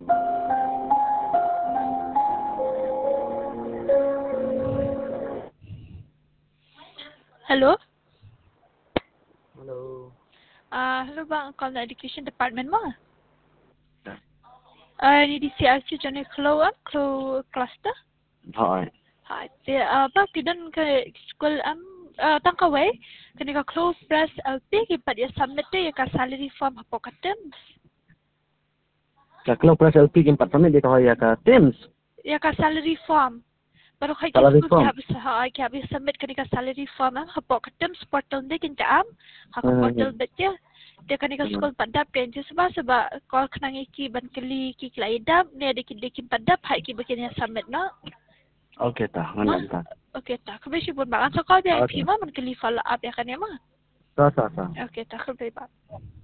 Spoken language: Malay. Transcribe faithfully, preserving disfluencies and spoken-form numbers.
Hello? Hello. Ah, hello bang, call the education department mo. Ah, ni di C R C jone klo am klo cluster. Hi. Ha, ti ah ba tidan ke school am ah tang ka way kani ka klo press L P ki pa dia submit ya ka salary form hapo ka terms. Kalau press L P ke empat sampai dia kau ya ke Teams. Ya ka salary form. Baru kay Salary school ki form. habis ha ki habis submit kani ka salary form am hapo ka terms portal ni kin ka am. Ha ka portal bet ya. Dia kani ka school padap kan je sebab sebab kau kena ngiki ban keli ki klaidam ni ada ki dekin padap hai ki bikin ya submit no. Okey tah, Ma, mana tah. okey tak. Kau besi pun bang. So kau dia I P mah man keli follow up ya kan ya mah. Sah sah sah. Okey tak kau beri bang.